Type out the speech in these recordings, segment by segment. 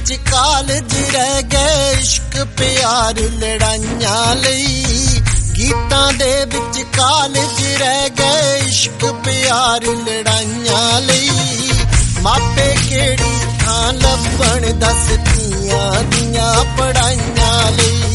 विच कालज रह गए इश्क प्यार लड़ाइयां लई गीतां दे विच कालज रह गए इश्क प्यार लड़ाइयां लई मापे केड़ी थां लभण दस धीआं दियां पढ़ाइयां लई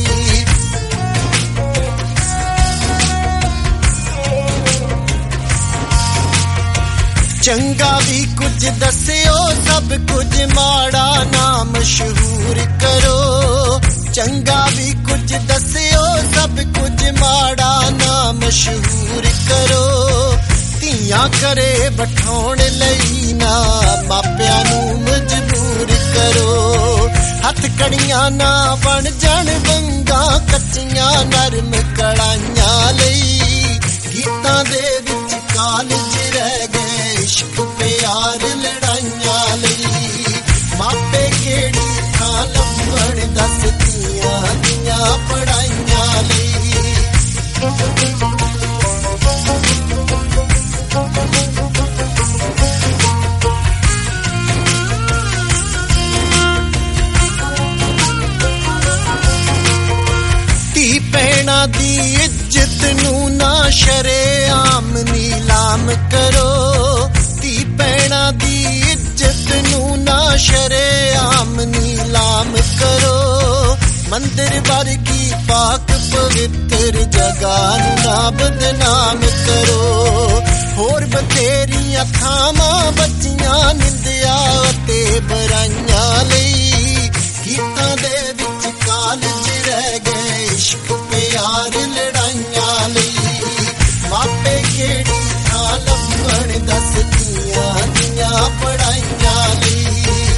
चंगा भी कुछ दस्यो सब कुछ माड़ा ना मशहूर करो चंगा भी कुछ दस्यो सब कुछ माड़ा ना मशहूर करो धीआं करे बठाउण लई ना मापियां नूं मजबूर करो हथ कड़ियां ना बन जाण वंगां कच्चियां नरम कड़ाइयां लई गीतां दे विच कालज रह गए इश्क प्यार लड़ाइयां लई मापे केड़ी थां लभण दस धीआं दियां पढ़ाइयां लई धी भैणां दी इज्जत नूं ना शरेआम नीलाम करो धी भैणां दी इज्जत नूं ना शरेआम नीलाम करो मंदिर वर्गी पाक पवित्र जगह नूं ना बदनाम करो होर बथेरियां थावां बचियां निंदिया ते बुराइयां लई गीतां दे विच कालज रह गए इश्क प्यार लड़ाइयां लई मापे केड़ी थां लभण दस धीआं दियां पढ़ाइयां लई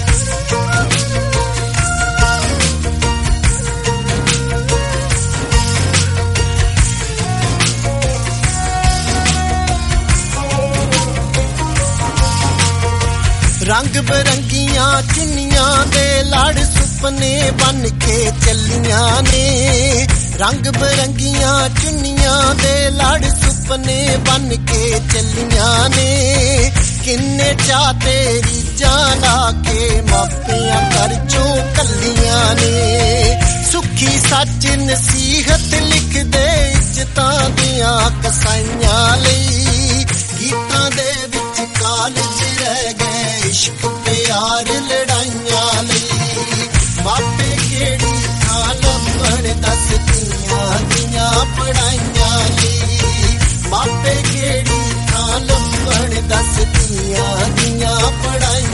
रंग बरंगियां चुन्नियां दे लड़ सुपने बन के चलियां ने रंग बरंगियां चुन्नियां दे लड़ सुपने बन के चलियां ने किन्ने चा तेरी जाना के मापियां कर चो कलियां ने सुखी सच नसीहत लिख दे इज्जतां दियां कसाइयां लई गीतां दे विच कालज रह गए इश्क प्यार लड़ाइयां लई मापे केड़ी थां लभण दस धीआं दियां पढ़ाइयां लई मापे केड़ी थां लभण दस धीआं दियां पढ़ाइयां